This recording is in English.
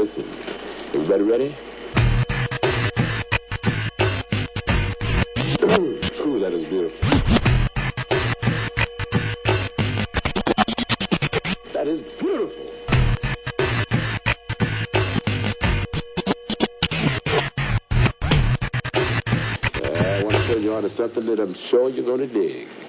listen. Everybody ready? Ooh, that is beautiful. That is beautiful. I want to show you how to something that I'm sure you're going to dig.